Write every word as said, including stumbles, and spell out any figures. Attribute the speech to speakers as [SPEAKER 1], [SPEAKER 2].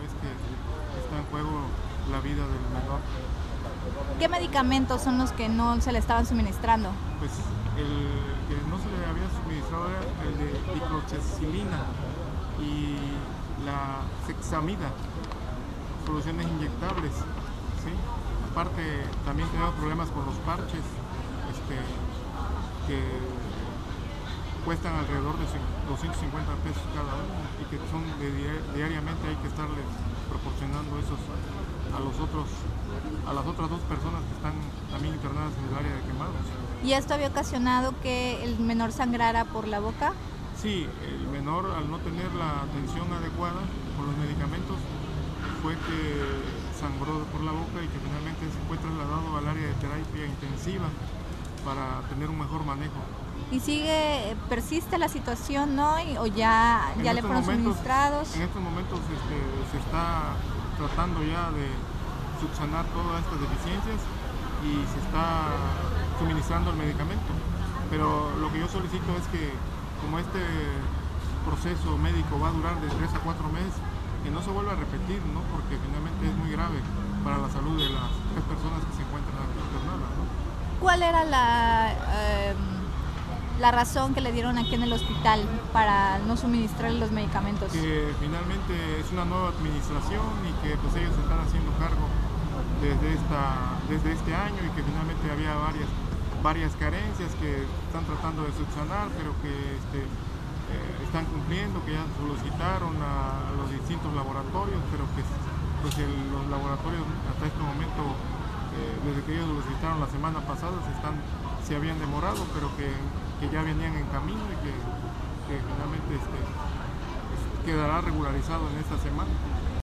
[SPEAKER 1] es que está en juego la vida del menor.
[SPEAKER 2] ¿Qué medicamentos son los que no se le estaban suministrando?
[SPEAKER 1] Pues el que no se le había suministrado era el de diclofenac y la hexamida, soluciones inyectables, ¿sí? Aparte también tenemos problemas con los parches, este, que cuestan alrededor de doscientos cincuenta pesos cada uno y que son de diariamente hay que estarles proporcionando esos a los otros a las otras dos personas que están también internadas en el área de quemados.
[SPEAKER 2] ¿Y esto había ocasionado que el menor sangrara por la boca?
[SPEAKER 1] Sí, el menor, al no tener la atención adecuada con los medicamentos, fue que sangró por la boca y que finalmente se fue trasladado al área de terapia intensiva para tener un mejor manejo.
[SPEAKER 2] ¿Y sigue, persiste la situación hoy o ya, ya le fueron
[SPEAKER 1] momentos,
[SPEAKER 2] suministrados?
[SPEAKER 1] En estos momentos este, se está tratando ya de subsanar todas estas deficiencias y se está suministrando el medicamento. Pero lo que yo solicito es que, como este proceso médico va a durar de tres a cuatro meses, que no se vuelva a repetir, ¿no? Porque finalmente es muy grave para la salud de las tres personas que se encuentran aquí internadas, ¿no?
[SPEAKER 2] ¿Cuál era la, eh, la razón que le dieron aquí en el hospital para no suministrar los medicamentos?
[SPEAKER 1] Que finalmente es una nueva administración y que pues ellos se están haciendo cargo desde, esta, desde este año y que finalmente había varias, varias carencias que están tratando de subsanar, pero que este, eh, están cumpliendo, que ya solicitaron a, a los distintos laboratorios, pero que pues el, los laboratorios hasta este momento, eh, desde que ellos los visitaron la semana pasada, se, están, se habían demorado, pero que, que ya venían en camino y que, que finalmente este, quedará regularizado en esta semana.